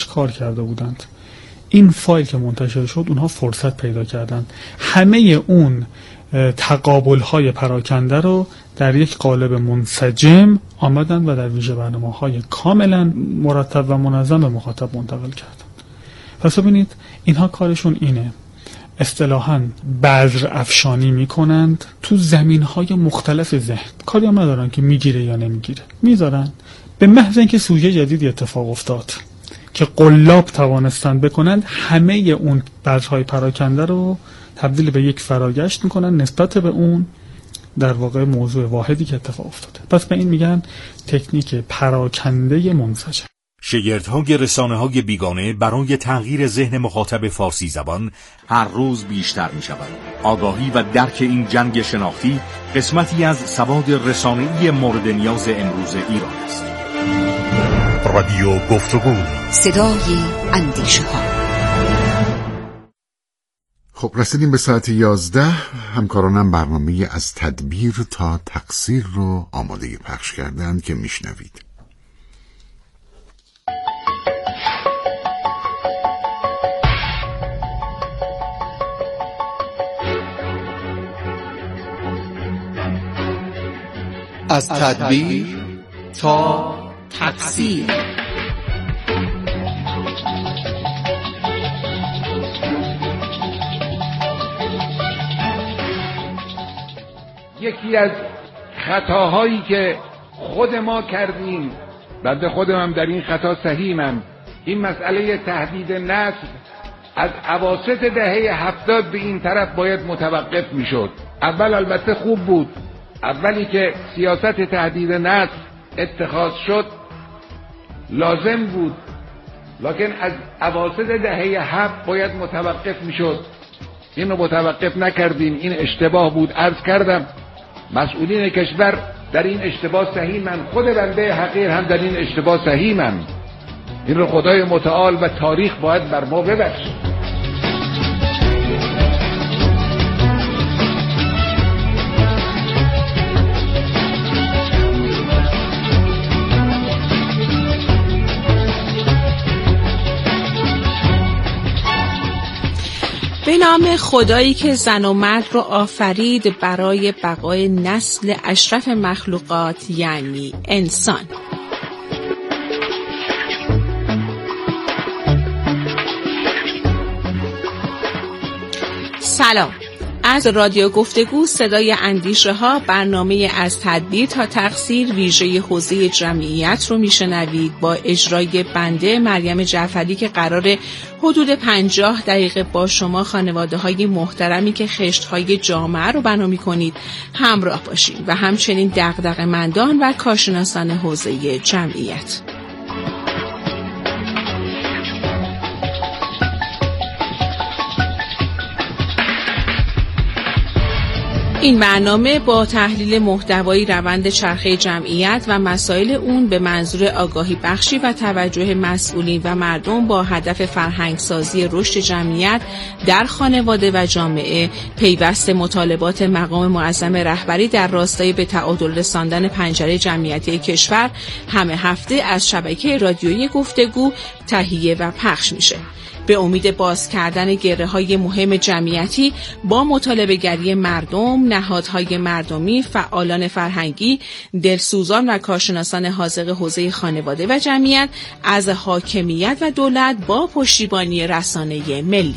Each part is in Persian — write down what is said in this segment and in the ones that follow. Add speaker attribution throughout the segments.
Speaker 1: کار کرده بودند. این فایل که منتشر شد اونها فرصت پیدا کردند همه اون تقابل‌های پراکنده رو در یک قالب منسجم آمدن و در ویژه برنامه‌های کاملا مرتب و منظم به مخاطب منتقل کردن. پس ببینید اینها کارشون اینه، اصطلاحاً بذر افشانی میکنند تو زمینهای مختلف ذهن. کاری هم ندارن که میگیره یا نمیگیره، میذارن. به محض اینکه سوژه جدیدی اتفاق افتاد که قلاب توانستند بکنند، همه اون بذرهای پراکنده رو تبدیل به یک فرایشت میکنن نسبت به اون در واقع موضوع واحدی که اتفاق افتاده. پس به این میگن تکنیک پراکنده منسجم.
Speaker 2: شگردهای رسانه‌های بیگانه برای تغییر ذهن مخاطب فارسی زبان هر روز بیشتر می‌شود. آگاهی و درک این جنگ شناختی قسمتی از سواد رسانه‌ای مورد نیاز امروز ایران است.
Speaker 3: رادیو گفتگو،
Speaker 4: صدای اندیشه‌ها.
Speaker 5: خب رسیدیم به ساعت 11. همکارانم برنامه از تدبیر تا تقصیر رو آماده پخش کردند که میشنوید.
Speaker 6: از تدبیر تا تقصیر.
Speaker 7: یکی از خطاهایی که خود ما کردیم، بنده خودم هم در این خطا سهیمم، این مسئله تهدید نسل از اواسط دهه 70 به این طرف باید متوقف میشد. اول البته خوب بود، اولی که سیاست تهدید نسل اتخاذ شد لازم بود، لکن از اواسط دهه 7 باید متوقف میشد. این رو متوقف نکردیم، این اشتباه بود. عرض کردم مسئولین کشور در این اشتباه سهیمن، خود بنده حقیر هم در این اشتباه سهیمن. این رو خدای متعال و تاریخ باید بر ما ببخشه.
Speaker 8: به نام خدایی که زن و مرد رو آفرید برای بقای نسل اشرف مخلوقات، یعنی انسان. سلام. از رادیو گفتگو صدای اندیشه ها، برنامه از تدبیر تا تقصیر ویژه حوزه جمعیت رو میشنوید با اجرای بنده مریم جعفری که قراره حدود 50 دقیقه با شما خانواده های محترمی که خشت های جامعه رو بنا می‌کنید همراه باشید و همچنین دغدغه‌مندان و کارشناسان حوزه جمعیت. این برنامه با تحلیل محتوای روند چرخه جمعیت و مسائل اون به منظور آگاهی بخشی و توجه مسئولین و مردم با هدف فرهنگسازی رشد جمعیت در خانواده و جامعه، پیوست مطالبات مقام معظم رهبری در راستای به تعادل رساندن پنجره جمعیتی کشور همه هفته از شبکه رادیویی گفتگو تهیه و پخش میشه. به امید باز کردن گره‌های مهم جمعیتی با مطالبه‌گری مردم، نهادهای مردمی، فعالان فرهنگی، دلسوزان و کارشناسان حاذق حوزه خانواده و جمعیت از حاکمیت و دولت با پشتیبانی رسانه ملی.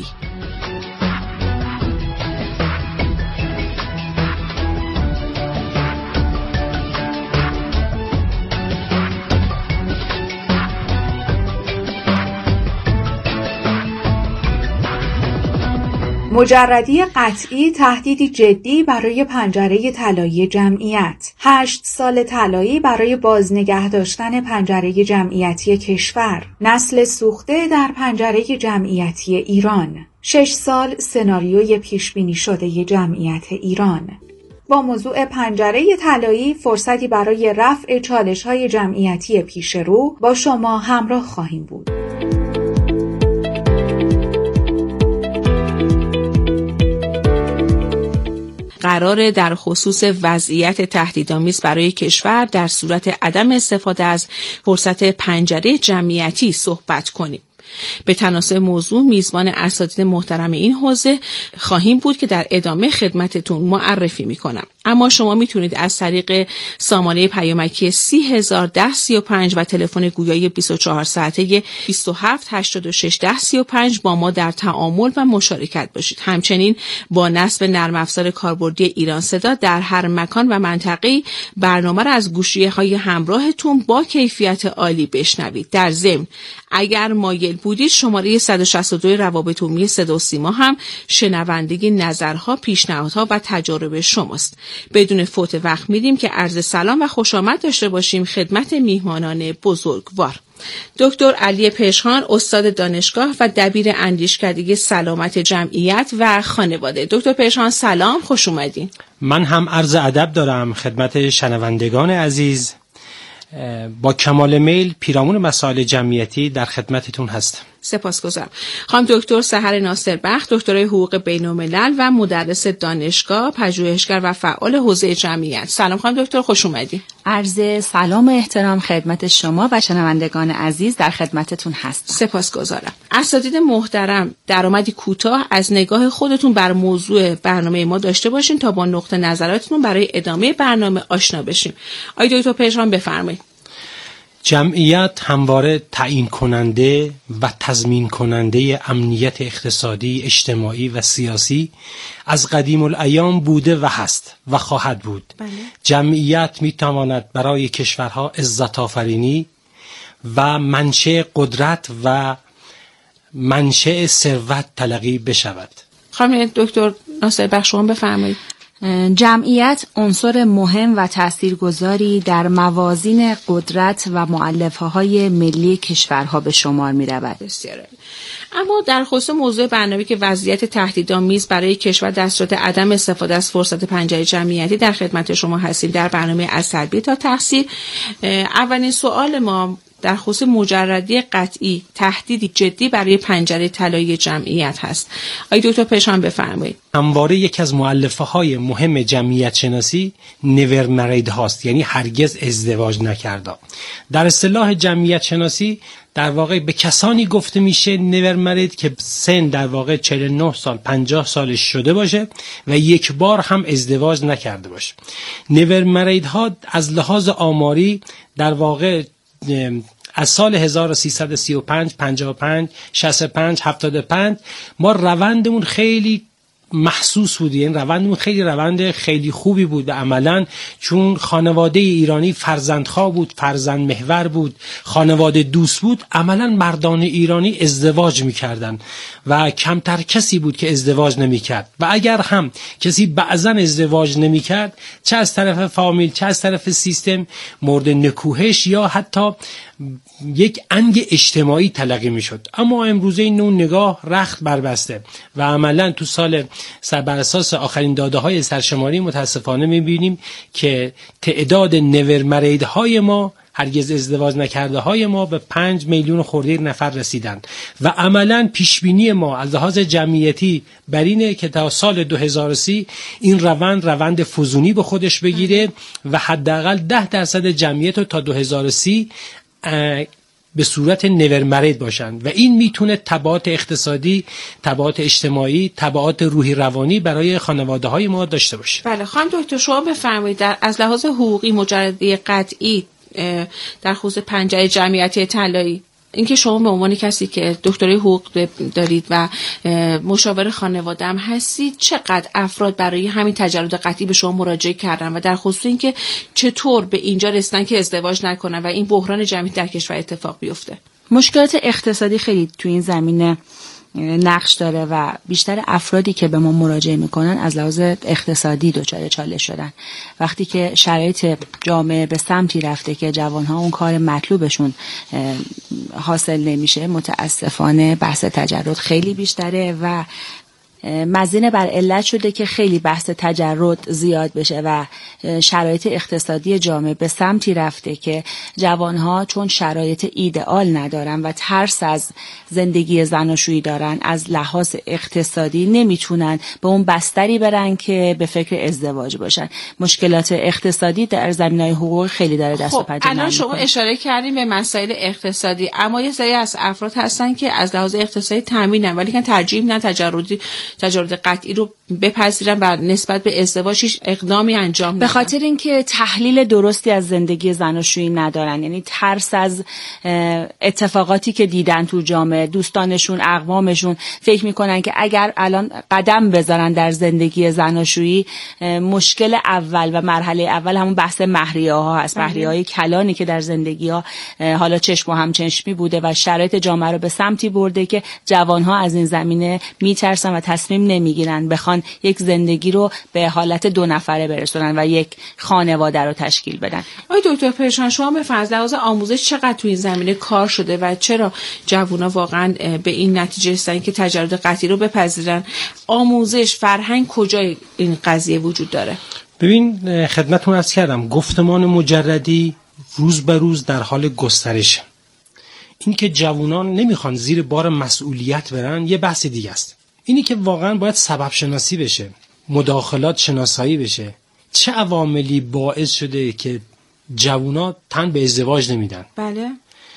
Speaker 9: مجردی قطعی تهدیدی جدی برای پنجره طلایی جمعیت. 8 سال طلایی برای بازنگه داشتن پنجره جمعیتی کشور. نسل سوخته در پنجره جمعیتی ایران. 6 سال سناریوی پیشبینی شده جمعیت ایران. با موضوع پنجره طلایی فرصتی برای رفع چالش‌های جمعیتی پیش رو با شما همراه خواهیم بود.
Speaker 8: قراره در خصوص وضعیت تهدیدآمیز برای کشور در صورت عدم استفاده از فرصت پنجره جمعیتی صحبت کنیم. به تناسب موضوع میزبان اساتید محترم این حوزه خواهیم بود که در ادامه خدمتتون معرفی میکنم. اما شما میتونید از طریق سامانه پیامکی 301035 و تلفن گویایی 24 ساعته 27861035 با ما در تعامل و مشارکت باشید. همچنین با نصب نرم افزار کاربردی ایران صدا در هر مکان و منطقه برنامه را از گوشی‌های همراهتون با کیفیت عالی بشنوید. در ضمن اگر مایل بودید شماره 162 روابط عمومی صدا و سیما هم شنوندگی نظرها، پیشنهادها و تجارب شماست. بدون فوت وقت میدیم که عرض سلام و خوش آمد داشته باشیم خدمت میهمانان بزرگوار. دکتر علی پژهان، استاد دانشگاه و دبیر اندیشکده سلامت جمعیت و خانواده. دکتر پژهان سلام، خوش اومدین.
Speaker 10: من هم عرض ادب دارم خدمت شنوندگان عزیز. با کمال میل پیرامون مسائل جمعیتی در خدمتتون هستم.
Speaker 8: سپاسگزارم. خانم دکتر سحر ناصربخت، دکترای حقوق بین‌الملل و مدرس دانشگاه، پژوهشگر و فعال حوزه جمعیت. سلام خانم دکتر، خوش اومدید.
Speaker 11: عرض سلام و احترام خدمت شما و شنوندگان عزیز در خدمتتون هستم.
Speaker 8: سپاسگزارم. اساتید محترم، درآمدی کوتاه از نگاه خودتون بر موضوع برنامه ما داشته باشین تا با نقطه نظراتتون برای ادامه برنامه آشنا بشیم. آقای دکتر پژهان بفرمایید.
Speaker 10: جمعیت همواره تعیین کننده و تضمین کننده امنیت اقتصادی، اجتماعی و سیاسی از قدیم الایام بوده و هست و خواهد بود.
Speaker 8: بله.
Speaker 10: جمعیت میتواند برای کشورها عزت آفرینی و منشأ قدرت و منشأ ثروت تلقی بشود.
Speaker 8: خانم دکتر ناصربخش شما بفرمایید.
Speaker 11: جمعیت عنصر مهم و تاثیرگذاری در موازین قدرت و مؤلفه‌های ملی کشورها به شمار می‌رود.
Speaker 8: بسیار. اما در خصوص موضوع برنامه که وضعیت تهدیدآمیز برای کشور در صورت عدم استفاده از فرصت پنجره جمعیتی در خدمت شما هستیم در برنامه از تربیت تا تحصیل. اولین سوال ما در خصوص مجردی قطعی تهدیدی جدی برای پنجره طلایی جمعیت هست. آقای دکتر پژهان بفرمایید.
Speaker 10: همواره یک از مؤلفه‌های مهم جمعیت شناسی never married هاست، یعنی هرگز ازدواج نکرده. در اصطلاح جمعیت شناسی در واقع به کسانی گفته میشه never married که سن در واقع 49 سال 50 سالش شده باشه و یک بار هم ازدواج نکرده باشه. never married ها از لحاظ آماری در واقع از سال 1335 55 65 75 ما روندمون خیلی محسوس بود، یعنی روندمون خیلی روند خیلی خوبی بود و عملاً چون خانواده ایرانی فرزندخواه بود، فرزند محور بود، خانواده دوست بود، عملاً مردان ایرانی ازدواج میکردن و کمتر کسی بود که ازدواج نمیکرد و اگر هم کسی بعضاً ازدواج نمیکرد چه از طرف فامیل چه از طرف سیستم مورد نکوهش یا حتی یک انگ اجتماعی تلقی میشد. اما امروزه این نوع نگاه رخت بربسته و عملاً تو سال بر اساس آخرین داده های سرشماری متاسفانه میبینیم که تعداد never married های ما، هرگز ازدواج نکرده های ما به 5 میلیون خورده نفر رسیدن و عملاً پیشبینی ما از لحاظ جمعیتی بر اینه که تا سال 2030 این روند فزونی به خودش بگیره و حداقل 10% جمعیت رو تا 2030 به صورت never married باشن و این میتونه تبعات اقتصادی، تبعات اجتماعی، تبعات روحی روانی برای خانواده های ما داشته باشه.
Speaker 8: بله خانم دکتر شما بفرمایید از لحاظ حقوقی مجردی قطعی در خصوص پنجره جمعیتی طلایی، اینکه شما به عنوان کسی که دکترای حقوق دارید و مشاور خانواده هم هستید، چقدر افراد برای همین تجرد قطعی به شما مراجعه کردن و در خصوص اینکه چطور به اینجا رسیدن که ازدواج نکنن و این بحران جمعیت در کشور اتفاق بیفته؟
Speaker 11: مشکلات اقتصادی خیلی تو این زمینه نقش داره و بیشتر افرادی که به ما مراجعه میکنن از لحاظ اقتصادی دچار چالش شدن. وقتی که شرایط جامعه به سمتی رفته که جوانها اون کار مطلوبشون حاصل نمیشه، متاسفانه بحث تجرد خیلی بیشتره و مزین بر علت شده که خیلی بحث تجرد زیاد بشه و شرایط اقتصادی جامعه به سمتی رفته که جوانها چون شرایط ایدئال ندارن و ترس از زندگی زناشویی دارن، از لحاظ اقتصادی نمیتونن به اون بستری برن که به فکر ازدواج باشن. مشکلات اقتصادی در زمینه‌های حقوق خیلی داره دست و پنجه نرم می‌کنه.
Speaker 8: الان شما اشاره کردیم به مسائل اقتصادی، اما یه سری از افراد هستن که از لحاظ اقتصادی تامینن ولی که ترجیح میدن تجارت قطعی رو بپذیرن و نسبت به ازدواج هیچ اقدامی انجام ندن.
Speaker 11: به خاطر اینکه تحلیل درستی از زندگی زناشویی ندارن، یعنی ترس از اتفاقاتی که دیدن تو جامعه، دوستانشون، اقوامشون فکر میکنن که اگر الان قدم بذارن در زندگی زناشویی، مشکل اول و مرحله اول همون بحث مهریه ها هست. مهریه های کلانی که در زندگی ها حالا چشم و همچشمی بوده و شرایط جامعه رو به سمتی برده که جوان ها از این زمینه میترسن و تصمیم نمیگیرن بخوان یک زندگی رو به حالت 2 نفره برسونن و یک خانواده رو تشکیل بدن.
Speaker 8: آقای دکتر پرشان، شما به فرض لحاظ آموزش چقدر تو این زمینه کار شده و چرا جوونا واقعا به این نتیجه رسیدن که تجارت قطعی رو بپذیرن؟ آموزش، فرهنگ کجای این قضیه وجود داره؟
Speaker 10: ببین، خدمتتون عرض کردم گفتمان مجردی روز به روز در حال گسترش. این که جوانان نمیخوان زیر بار مسئولیت برن یه بحث دیگه است. اینی که واقعا باید سبب شناسی بشه، مداخلات شناسایی بشه. چه عواملی باعث شده که جوونا تن به ازدواج نمیدن؟
Speaker 8: بله،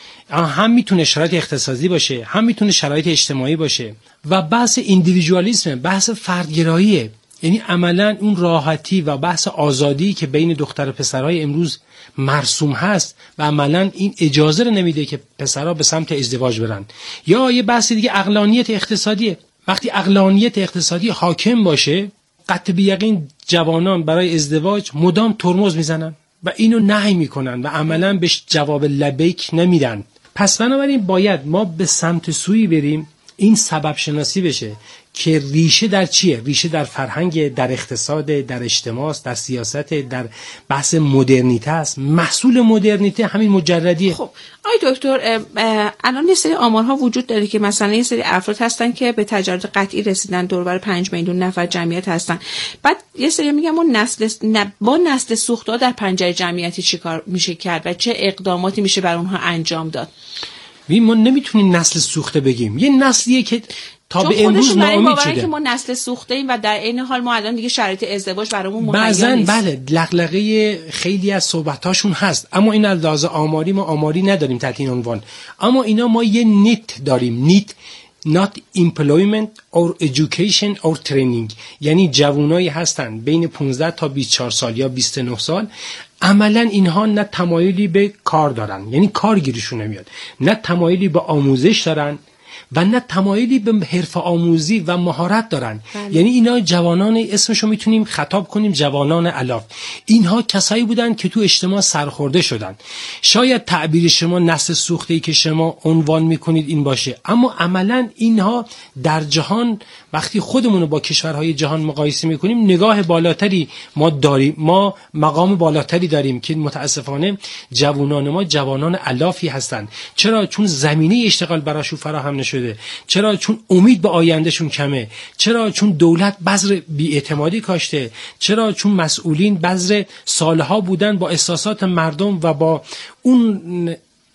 Speaker 10: هم میتونه شرایط اقتصادی باشه، هم میتونه شرایط اجتماعی باشه و بحث ایندیویدوالیسم، بحث فردگراییه. یعنی عملا اون راحتی و بحث آزادی که بین دختر و پسرای امروز مرسوم هست و عملا این اجازه رو نمیده که پسرها به سمت ازدواج برن. یا یه بحث دیگه عقلانیت اقتصادیه. وقتی عقلانیت اقتصادی حاکم باشه، قطع بیقین جوانان برای ازدواج مدام ترمز میزنن و اینو نهی میکنن و عملا بهش جواب لبیک نمیدن. پس بنابراین باید ما به سمت سوی بریم این سبب شناسی بشه که ریشه در چیه؟ ریشه در فرهنگ، در اقتصاد، در اجتماع، در سیاست، در بحث مدرنیته است. محصول مدرنیته همین مجردیه.
Speaker 8: خب آقای دکتر، الان یه سری آمارها وجود داره که مثلا یه سری افراد هستن که به تجارت قطعی رسیدن، دور بر 5 میلیون نفر جمعیت هستن. بعد یه سری میگن با نسل سوخته‌ها در پنجره جمعیتی چیکار میشه کرد و چه اقداماتی میشه بر اونها انجام داد؟
Speaker 10: ما نمیتونیم نسل سوخته بگیم. یه نسلیه که تا به امروز ناامید شده
Speaker 8: که ما نسل سوخته ایم و در عین حال ما الان دیگه شرایط ازدواج برامون مهیا
Speaker 10: بعضن
Speaker 8: نیست.
Speaker 10: بله، لغلغه خیلی از صحبتاشون هست، اما این از لحاظ آماری ما آماری نداریم تحت این عنوان. اما اینا ما یه نیت داریم، نیت not employment or education or training، یعنی جوانایی هستن بین 15 تا 24 سال یا 29 سال، عملا اینها نه تمایلی به کار دارن، یعنی کارگیریشون نمیاد، نه تمایلی به آموزش دارن و نه تمایلی به حرفه آموزی و مهارت دارن. یعنی اینا جوانان، اسمشو میتونیم خطاب کنیم جوانان الاف. اینها کسایی بودن که تو اجتماع سرخورده شدن. شاید تعبیر شما نسل سوخته‌ای که شما عنوان میکنید این باشه، اما عملا اینها در جهان وقتی خودمون رو با کشورهای جهان مقایسه میکنیم نگاه بالاتری ما داریم، ما مقام بالاتری داریم که متاسفانه جوانان ما جوانان الافی هستن. چرا؟ چون زمینه اشتغال براشون فراهم نشده. چرا؟ چون امید به آیندهشون کمه. چرا؟ چون دولت بذر بی‌اعتمادی کاشته. چرا؟ چون مسئولین بذر سالها بودن با احساسات مردم و با اون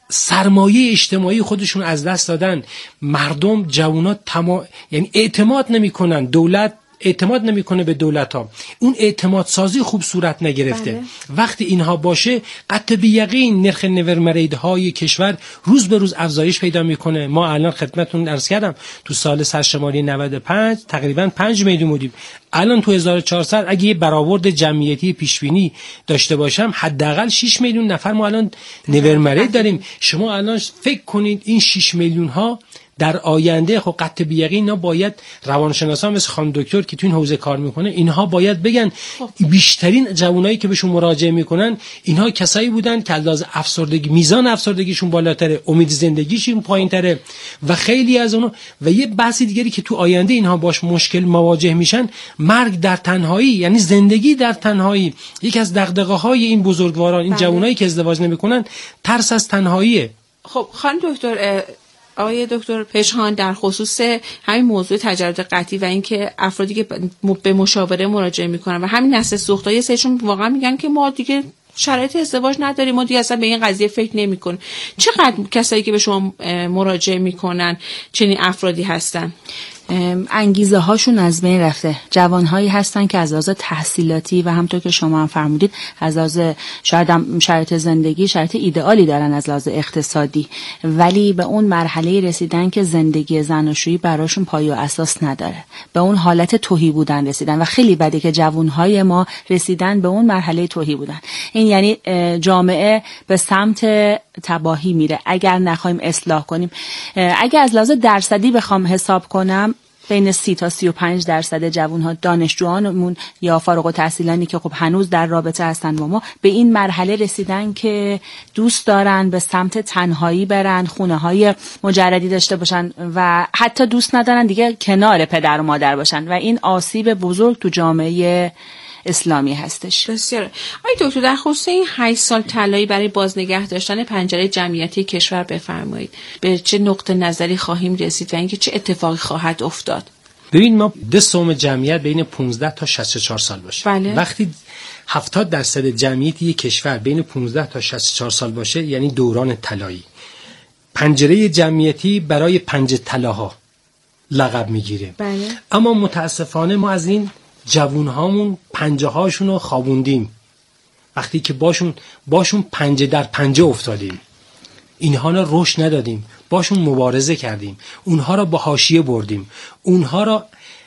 Speaker 10: سرمایه اجتماعی خودشون از دست دادن. مردم، جوانات یعنی اعتماد نمیکنن، دولت اعتماد نمیکنه به دولت‌ها، اون اعتماد سازی خوب صورت نگرفته.
Speaker 8: بله.
Speaker 10: وقتی اینها باشه قطع بیقین نرخ نورمریدهای کشور روز به روز افزایش پیدا میکنه. ما الان خدمتتون عرض کردم تو سال سرشماری 95 تقریبا 5 میلیون بودیم، الان تو 1400 اگه یه برآورد جمعیتی پیشبینی داشته باشم حداقل 6 میلیون نفر ما الان نورمرید داریم. شما الان فکر کنید این 6 میلیون ها در آینده خب قطع بیقین اینا باید روانشناسان مثل خانم دکتر که تو این حوزه کار میکنه اینها باید بگن بیشترین جوانایی که بهشون مراجعه میکنن اینها کسایی بودن که از افسردگی، میزان افسردگیشون بالاتره، امید زندگیشون پایینتره و خیلی از اونها. و یه بحث دیگری که تو آینده اینها باش مشکل مواجه میشن، مرگ در تنهایی، یعنی زندگی در تنهایی. یکی از دغدغه‌های این بزرگواران، این جوانایی که ازدواج نمیکنن، ترس از تنهاییه.
Speaker 8: خب خانم دکتر، آقای دکتر پژهان در خصوص همین موضوع تجرد قطعی و اینکه افرادی که به مشاوره مراجعه میکنن و همین نسل سوختای سهشون واقعا میگن که ما دیگه شرایط ازدواج نداریم، ما دیگه اصلا به این قضیه فکر نمی‌کنیم. چقدر کسایی که به شما مراجعه میکنن چنین افرادی هستن؟
Speaker 11: انگیزه هاشون از بین رفته. جوانهایی هستن که از لحاظ تحصیلاتی و همونطور که شما هم فرمودید از لحاظ شاید هم شرایط زندگی شرایط ایدئالی دارن از لحاظ اقتصادی، ولی به اون مرحله رسیدن که زندگی زناشویی براشون پایه و اساس نداره، به اون حالت تهی بودن رسیدن و خیلی بده که جوانهای ما رسیدن به اون مرحله تهی بودن. این یعنی جامعه به سمت تباهی میره اگر نخوایم اصلاح کنیم. اگر از لحاظ درصدی بخوام حساب کنم بین 30 تا 35% جوان‌ها دانشجوانمون یا فارغ التحصیلانی که خب هنوز در رابطه هستن با ما به این مرحله رسیدن که دوست دارن به سمت تنهایی برن، خونه‌های مجردی داشته باشن و حتی دوست ندارن دیگه کنار پدر و مادر باشن و این آسیب بزرگ تو جامعه اسلامی هستش.
Speaker 8: بسیار. آقای دکتر در خصوص این 8 سال طلایی برای بازنگه داشتن پنجره جمعیتی کشور بفرمایید به چه نقطه نظری خواهیم رسید و اینکه چه اتفاقی خواهد افتاد؟
Speaker 10: ببین ما 2/3 جمعیت بین 15 تا 64 سال باشه.
Speaker 8: بله.
Speaker 10: وقتی 70% جمعیت یک کشور بین 15 تا 64 سال باشه یعنی دوران طلایی. پنجره جمعیتی برای 5 طلاها لقب میگیره.
Speaker 8: بله.
Speaker 10: اما متاسفانه ما از این جوونهامون پنجه هاشون رو خوابوندیم. وقتی که باشون پنجه در پنجه افتادیم، اینها رو رشد ندادیم، باشون مبارزه کردیم، اونها رو با حاشیه بردیم، اونها رو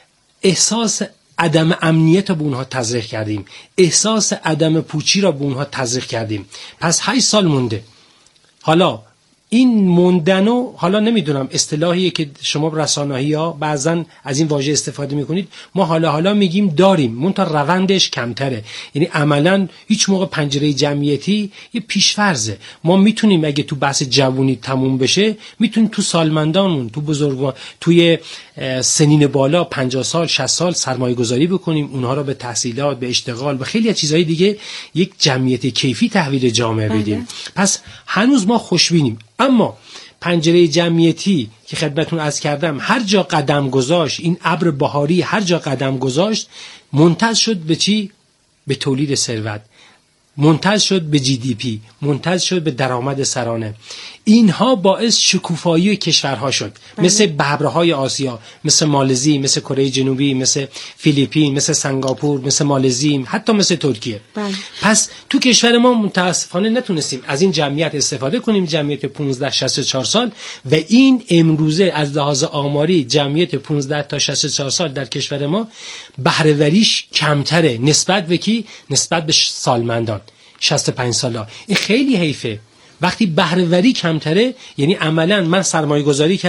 Speaker 10: احساس عدم امنیت رو به اونها تزریق کردیم، احساس عدم پوچی رو به اونها تزریق کردیم. پس 8 سال مونده. حالا این موندنو حالا نمیدونم اصطلاحیه که شما رسانه‌ها بعضن از این واژه استفاده میکنید، ما حالا میگیم داریم، منتها روندش کمتره. یعنی عملا هیچ موقع پنجره جمعیتی یه پیش‌فرضه. ما میتونیم اگه تو بحث جوونی تموم بشه میتونیم تو سالمندانمون، تو بزرگوار، توی سنین بالا 50 سال 60 سال سرمایه گذاری بکنیم، اونها رو به تحصیلات، به اشتغال، به خیلی چیزهای دیگه یک جمعیت کیفی تحویل جامعه بدیم. پس هنوز ما خوشبینیم. اما پنجره جمعیتی که خدمتتون عرض کردم هر جا قدم گذاشت، این ابر بهاری هر جا قدم گذاشت منتج شد به چی؟ به تولید ثروت، منتج شد به GDP، منتج شد به درآمد سرانه. اینها باعث شکوفایی کشورها شد. مثل ببرهای آسیا، مثل مالزی، مثل کره جنوبی، مثل فیلیپین، مثل سنگاپور، مثل مالزی، حتی مثل ترکیه. پس تو کشور ما متاسفانه نتونستیم از این جمعیت استفاده کنیم، جمعیت 15-64 سال، و این امروزه از لحاظ آماری جمعیت 15 تا 64 سال در کشور ما بهره‌وریش کمتره نسبت به کی؟ نسبت به سالمندان 65 ساله. این خیلی حیفه. وقتی بهره‌وری کمتره یعنی عملاً من سرمایه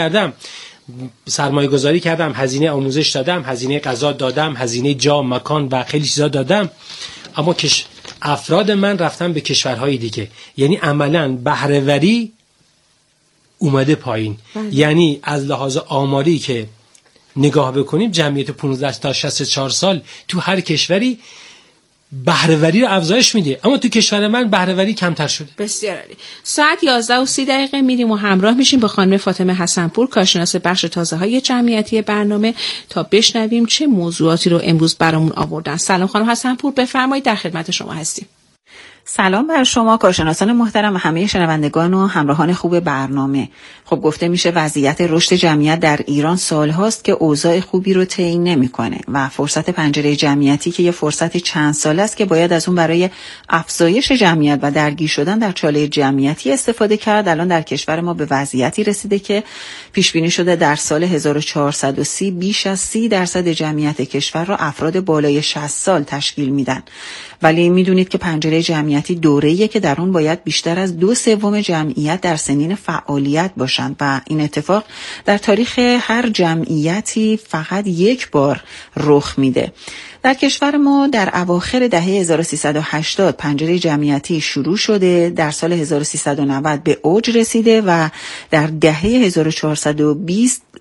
Speaker 10: گذاری کردم، هزینه آموزش دادم، هزینه غذا دادم، هزینه جا، مکان و خیلی چیزا دادم، اما افراد من رفتن به کشورهای دیگه، یعنی عملاً بهره‌وری اومده پایین. یعنی از لحاظ آماری که نگاه بکنیم جمعیت 15 تا 64 سال تو هر کشوری بهره‌وری رو افزایش میده، اما تو کشور من بهره‌وری کمتر شده.
Speaker 8: بسیار عالی. ساعت 11:30 میریم و همراه میشیم با خانم فاطمه حسن‌پور، کارشناس بخش تازه‌های جمعیتی برنامه، تا بشنویم چه موضوعاتی رو امروز برامون آوردن. سلام خانم حسن‌پور، بفرمایید، در خدمت شما هستیم.
Speaker 12: سلام بر شما کارشناسان محترم و همه شنوندگان و همراهان خوب برنامه. خب گفته میشه وضعیت رشد جمعیت در ایران سالهاست که اوضاع خوبی رو طی نمی‌کنه و فرصت پنجره جمعیتی که یه فرصت چند ساله است که باید از اون برای افزایش جمعیت و درگیر شدن در چاله جمعیتی استفاده کرد، الان در کشور ما به وضعیتی رسیده که پیش بینی شده در سال 1430 بیش از 30% جمعیت کشور را افراد بالای 60 سال تشکیل میدن. ولی میدونید که پنجره جمعیتی دوره‌ایه که در اون باید بیشتر از 2/3 جمعیت در سنین فعالیت باشند و این اتفاق در تاریخ هر جمعیتی فقط یک بار رخ میده. در کشور ما در اواخر دهه 1380 پنجره جمعیتی شروع شده، در سال 1390 به اوج رسیده و در دهه 1420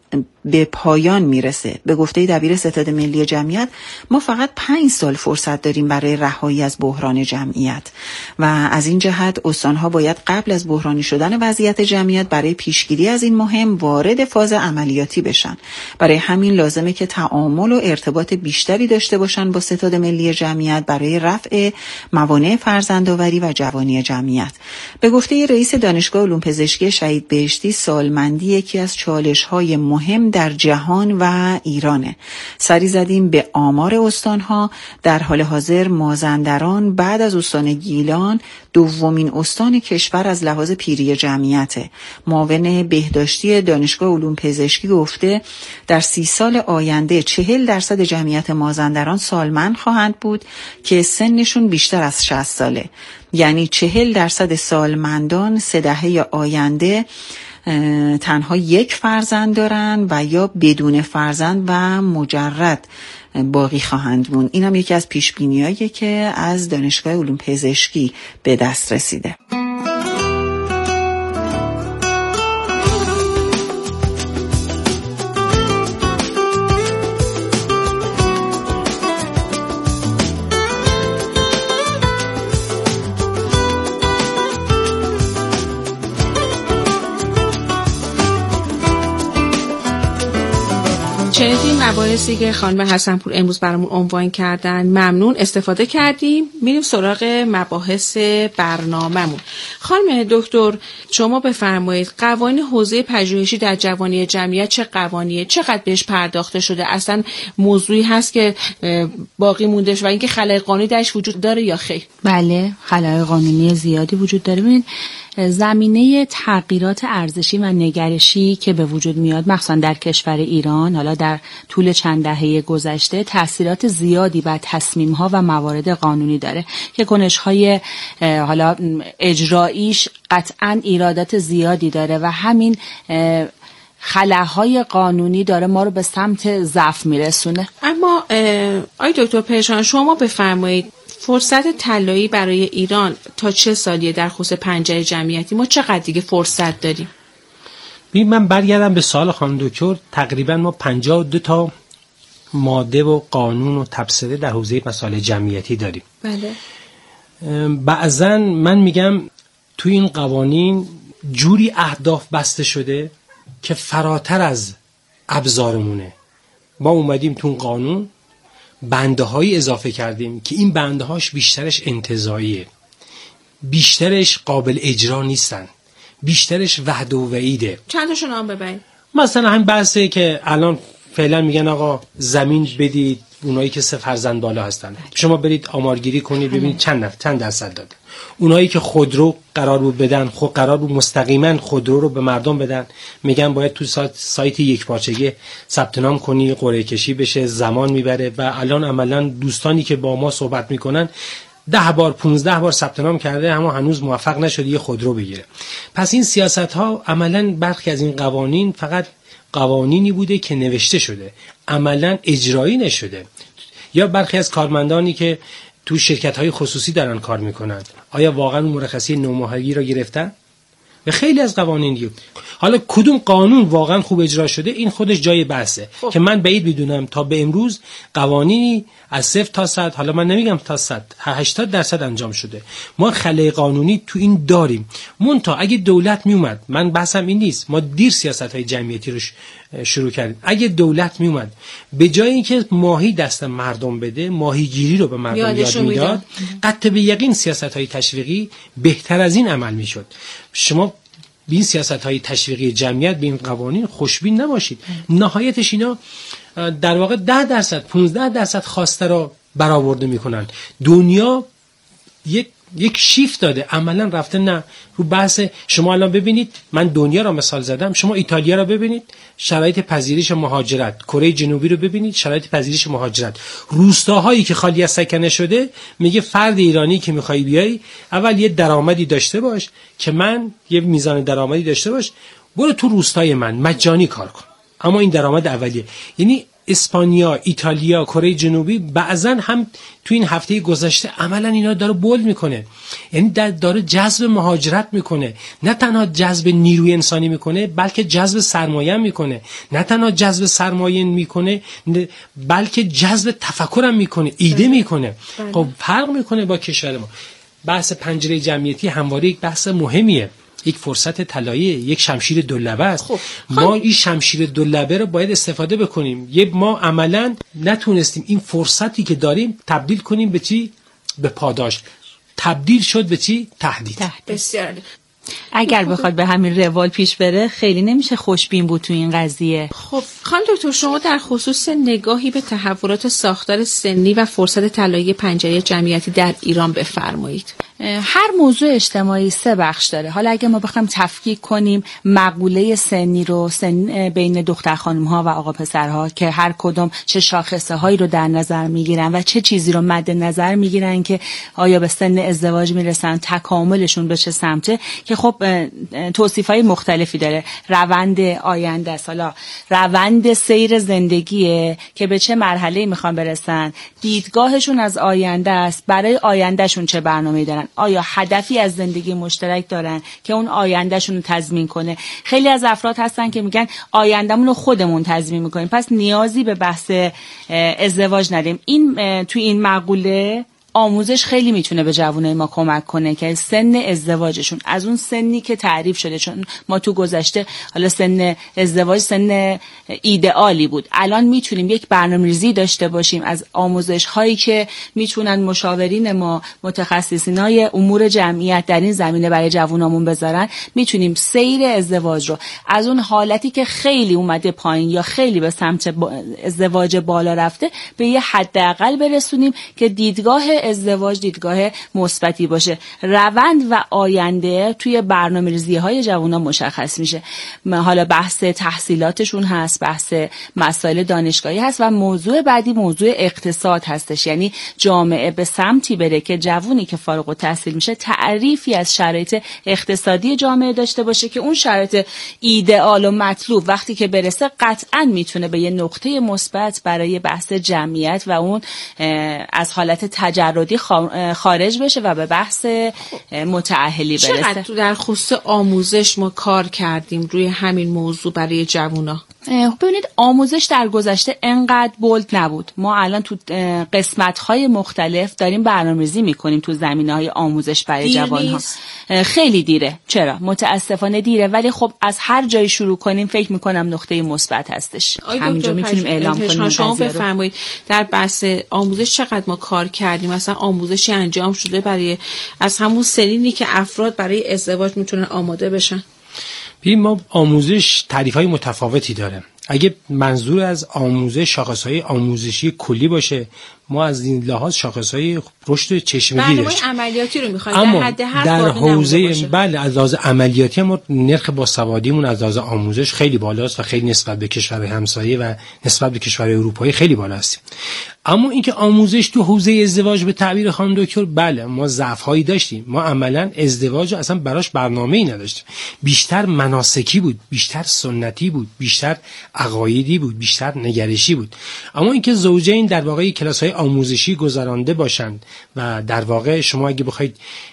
Speaker 12: به پایان میرسه. به گفته دبیر ستاد ملی جمعیت ما فقط 5 سال فرصت داریم برای رهایی از بحران جمعیت و از این جهت استانها باید قبل از بحرانی شدن وضعیت جمعیت برای پیشگیری از این مهم وارد فاز عملیاتی بشن. برای همین لازمه که تعامل و ارتباط بیشتری داشته باشن با ستاد ملی جمعیت برای رفع موانع فرزندآوری و جوانی جمعیت. به گفته رئیس دانشگاه علوم پزشکی شهید بهشتی، سالمندی یکی از چالش‌های مهم در جهان و ایرانه. سری زدیم به آمار استانها. در حال حاضر مازندران بعد از استان گیلان دومین استان کشور از لحاظ پیری جمعیته. معاون بهداشتی دانشگاه علوم پزشکی گفته در 30 سال آینده 40% جمعیت مازندران سالمند خواهند بود که سنشون بیشتر از 60 ساله. یعنی 40% سالمندان 3 دهه آینده تنها 1 فرزند دارن و یا بدون فرزند و مجرد باقی خواهند مون. این هم یکی از پیشبینی‌هایی که از دانشگاه علوم پزشکی به دست رسیده.
Speaker 8: شنیدیم مباحثی که خانم حسن‌پور امروز برامون عنوان کردن. ممنون، استفاده کردیم. میریم سراغ مباحث برنامه‌مون. خانم دکتر شما بفرمایید قوانین حوزه پژوهشی در جوانی جمعیت چه قوانینیه؟ چقدر بهش پرداخته شده؟ اصلا موضوعی هست که باقی مونده و اینکه خلای قانونی درش وجود داره یا خیر؟
Speaker 11: بله، خلای قانونی زیادی وجود داره. ببینید زمینه تغییرات ارزشی و نگرشی که به وجود میاد مخصوصا در کشور ایران حالا در طول چند دهه گذشته تأثیرات زیادی بر تصمیم‌ها و موارد قانونی داره که کنش‌های حالا اجراییش قطعاً ایرادات زیادی داره و همین خلاهای قانونی داره ما رو به سمت ضعف میرسونه.
Speaker 8: اما آی دکتر پژمان شما بفرمایید فرصت طلایی برای ایران تا چه سالیه در خصوص پنجره جمعیتی؟ ما چقدر دیگه فرصت داریم؟
Speaker 10: من برگردم به سوال خانم دکتر. تقریبا ما 52 تا ماده و قانون و تبصره در حوزه مسائل جمعیتی داریم.
Speaker 8: بله.
Speaker 10: بعضا من میگم تو این قوانین جوری اهداف بسته شده که فراتر از ابزارمونه. ما اومدیم تو قانون بنده های اضافه کردیم که این بنده هاش بیشترش انتزاعیه، بیشترش قابل اجرا نیستن، بیشترش وعده و وعیده.
Speaker 8: چند تاشو نام ببرید.
Speaker 10: مثلا همین بحثه که الان فعلا میگن آقا زمین بدید اونایی که 3 فرزند بالا هستن. شما برید آمارگیری کنید ببینید چند درصد دادن. اونایی که خودرو قرار بود بدن، خود قرار بود مستقیما خودرو رو به مردم بدن، میگن باید تو سایت یک پارچگی ثبت نام کنی، قرعه کشی بشه، زمان میبره و الان عملا دوستانی که با ما صحبت میکنن 10 بار 15 بار ثبت نام کرده اما هنوز موفق نشده یه خودرو بگیره. پس این سیاست ها عملا برخی از این قوانین فقط قوانینی بوده که نوشته شده، عملا اجرایی نشده. یا برخی از کارمندانی که تو شرکت‌های خصوصی دارن کار میکنن آیا واقعا مرخصی 9 ماهگی را گرفتن؟ و خیلی از قوانین دیگه. حالا کدوم قانون واقعا خوب اجرا شده این خودش جای بحثه که من بعید میدونم تا به امروز قوانینی از 0 تا 100 حالا من نمیگم تا 100 80% انجام شده. ما خلای قانونی تو این داریم. منتها اگه دولت میومد، من بحثم این نیست، ما دیر سیاست‌های جمعیتی رو شروع کردیم. اگه دولت میومد به جای اینکه ماهی دست مردم بده ماهیگیری رو به مردم یاد میداد، قطع به یقین سیاست‌های تشویقی بهتر از این عمل میشد. شما به این سیاست‌های تشویقی جمعیت به این قوانین خوشبین نباشید. نهایتش اینا در واقع 10% 15% خواسته را برآورده میکنن. دنیا یک شیفت داده، عملا رفته نه رو بحث. شما الان ببینید، من دنیا را مثال زدم، شما ایتالیا را ببینید، شرایط پذیرش مهاجرت، کره جنوبی رو ببینید، شرایط پذیرش مهاجرت، روستاهایی که خالی از سکنه شده، میگه فرد ایرانی که میخوای بیای اول یه درآمدی داشته باش که من یه میزان درآمدی داشته باش، برو تو روستای من مجانی کار کن، اما این درآمد اولیه. یعنی اسپانیا، ایتالیا، کره جنوبی بعضا هم تو این هفته گذشته عملا اینا داره بولد میکنه، یعنی داره جذب مهاجرت میکنه، نه تنها جذب نیروی انسانی میکنه بلکه جذب سرمایه میکنه، نه تنها جذب سرمایه میکنه بلکه جذب تفکرم میکنه، ایده میکنه. خب فرق میکنه با کشور ما. بحث پنجره جمعیتی همواره یک بحث مهمیه، یک فرصت طلایی، یک شمشیر دولبه است. ما این شمشیر دولبه رو باید استفاده بکنیم. ما عملا نتونستیم این فرصتی که داریم تبدیل کنیم به چی؟ به پاداش. تبدیل شد به چی؟ تهدید.
Speaker 8: بسیار.
Speaker 11: اگر بخواد به همین روال پیش بره خیلی نمیشه خوشبین بود تو این قضیه.
Speaker 8: خب خانم دکتر، شما در خصوص نگاهی به تحولات ساختار سنی و فرصت طلایی پنجره جمعیتی در ایران بفرمایید.
Speaker 11: هر موضوع اجتماعی 3 بخش داره. حالا اگه ما بخوایم تفکیک کنیم مقوله سنی رو، بین دختر خانم ها و آقا پسرها که هر کدوم چه شاخصه هایی رو در نظر میگیرن و چه چیزی رو مد نظر میگیرن که آیا به سن ازدواج میرسن، تکاملشون به چه سمته، که خب توصیف های مختلفی داره. روند آینده است، حالا روند سیر زندگیه که به چه مرحله میخوان برسن، دیدگاهشون از آینده است، برای آیندهشون چه برنامه‌ای دارن، آیا هدفی از زندگی مشترک دارن که اون آیندهشون رو تضمین کنه. خیلی از افراد هستن که میگن آیندهمون رو خودمون تضمین میکنیم، پس نیازی به بحث ازدواج نداریم. این تو این مقوله آموزش خیلی میتونه به جوانای ما کمک کنه که سن ازدواجشون از اون سنی که تعریف شده، چون ما تو گذشته حالا سن ازدواج سن ایدئالی بود، الان میتونیم یک برنامه‌ریزی داشته باشیم از آموزش هایی که میتونن مشاورین ما، متخصصینای امور جمعیت در این زمینه برای جوانامون بذارن. میتونیم سیر ازدواج رو از اون حالتی که خیلی اومده پایین یا خیلی به سمت ازدواج بالا رفته به یه حداقل برسونیم که دیدگاه ازدواج دیدگاه مثبتی باشه. روند و آینده توی برنامه‌ریزی‌های جوانان مشخص میشه. حالا بحث تحصیلاتشون هست، بحث مسائل دانشگاهی هست و موضوع بعدی موضوع اقتصاد هستش. یعنی جامعه به سمتی بره که جوونی که فارغ التحصیل میشه تعریفی از شرایط اقتصادی جامعه داشته باشه که اون شرایط ایدئال و مطلوب وقتی که برسه قطعاً میتونه به یه نقطه مثبت برای بحث جمعیت و اون از حالت تجربی خارج بشه و به بحث متأهلی برسه.
Speaker 8: چقدر در خصوص آموزش ما کار کردیم روی همین موضوع برای جوونا؟
Speaker 11: ببینید آموزش در گذشته انقدر بولد نبود. ما الان تو قسمت‌های مختلف داریم برنامه‌ریزی می‌کنیم تو زمینه‌های آموزش برای جوان‌ها. خیلی دیره. چرا؟ متاسفانه دیره، ولی خب از هر جایی شروع کنیم فکر می‌کنم نقطه مثبت هستش. همینجا می‌تونیم اعلام کنیم.
Speaker 8: شما بفرمایید در بحث آموزش چقدر ما کار کردیم؟ مثلا آموزشی انجام شده برای از همون سنینی که افراد برای ازدواج میتونن آماده بشن؟
Speaker 10: ببین ما آموزش تعریف‌های متفاوتی داره. اگه منظور از آموزش شاخص‌های آموزشی کلی باشه، ما از این لحاظ شاخص‌های رشد چشمگیری داریم.
Speaker 8: برنامه عملیاتی رو می‌خوایم
Speaker 10: اما
Speaker 8: در حد هر
Speaker 10: در حوزه بله از لحاظ عملیاتی ما نرخ باسوادیمون از لحاظ آموزش خیلی بالاست و خیلی نسبت به کشورهای همسایه و نسبت به کشورهای اروپایی خیلی بالاست. اما اینکه آموزش تو حوزه ازدواج به تعبیر خانم دکتر، بله ما ضعف‌هایی داشتیم. ما عملاً ازدواج اصلا براش برنامه‌ای نداشتیم. بیشتر مناسکی بود، بیشتر سنتی بود، بیشتر عقایدی بود، بیشتر نگرشی بود. اما اینکه زوجین در واقع کلاس‌های آموزشی گذرانده باشند و در واقع شما اگه بخواید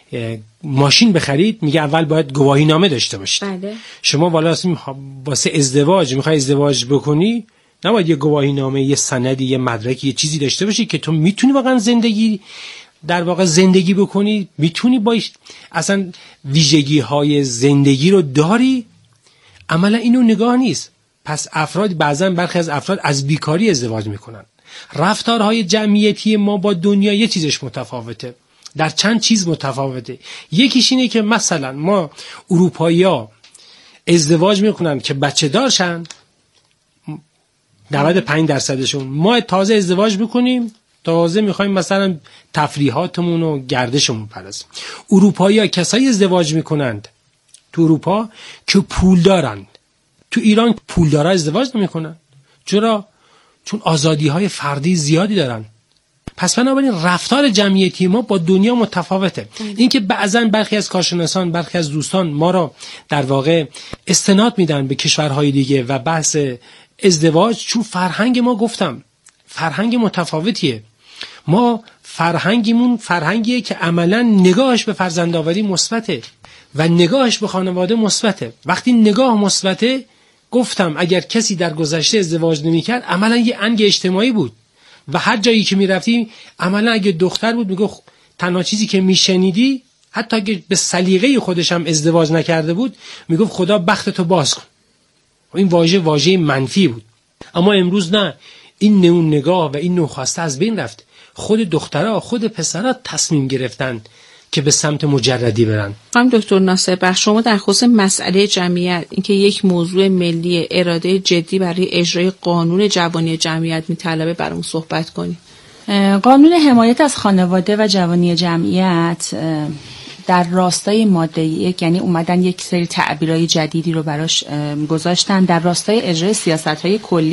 Speaker 10: ماشین بخرید میگه اول باید گواهی نامه داشته باشید.
Speaker 8: بله.
Speaker 10: شما واسه ازدواج میخوای ازدواج بکنی، نباید یه گواهی نامه، یه سندی، یه مدرکی، یه چیزی داشته باشی که تو میتونی واقعا زندگی بکنی، میتونی با اصلا ویژگی های زندگی رو داری. عملا اینو نگاه نیست. پس بعضا برخی از افراد از بیکاری ازدواج میکنن. رفتارهای جمعیتی ما با دنیا یه چیزش متفاوته، در چند چیز متفاوته. یکیش اینه که مثلا ما اروپایی‌ها ازدواج میکنن که بچه دارشن 95%شون، ما تازه ازدواج میکنیم تازه میخوایم مثلا تفریحاتمون و گردشمون پرست. اروپایی‌ها کسایی ازدواج میکنند تو اروپا که پول دارند. تو ایران پولدارا ازدواج نمیکنن. چرا؟ چون آزادی‌های فردی زیادی دارن. پس بنابراین رفتار جمعیتی ما با دنیا متفاوته. اینکه بعضاً برخی از کارشناسان، برخی از دوستان ما را در واقع استناد میدن به کشورهای دیگه و بحث ازدواج چون فرهنگ ما، گفتم فرهنگ متفاوتیه. ما فرهنگیمون فرهنگیه که عملا نگاهش به فرزندآوری مثبته و نگاهش به خانواده مثبته. وقتی نگاه مثبته، گفتم اگر کسی در گذشته ازدواج نمی‌کرد عملا یه انگ اجتماعی بود و هر جایی که می‌رفتی عملا اگه دختر بود میگفت تنها چیزی که میشنیدی، حتی اگه به سلیقه خودش هم ازدواج نکرده بود، میگفت خدا بختتو باز کن. این واژه منفی بود. اما امروز نه، این نوع نگاه و این نوع خواسته از بین رفت. خود دخترها، خود پسرها تصمیم گرفتن که به سمت مجردی برن.
Speaker 8: خانم دکتر ناصربخش، شما در خصوص مسئله جمعیت، اینکه یک موضوع ملی، اراده جدی برای اجرای قانون جوانی جمعیت میطلبه، برامون صحبت کنید.
Speaker 11: قانون حمایت از خانواده و جوانی جمعیت در راستای ماده یک، یعنی اومدن یک سری تعبیرهای جدیدی رو براش گذاشتن در راستای اجرای سیاست‌های کلی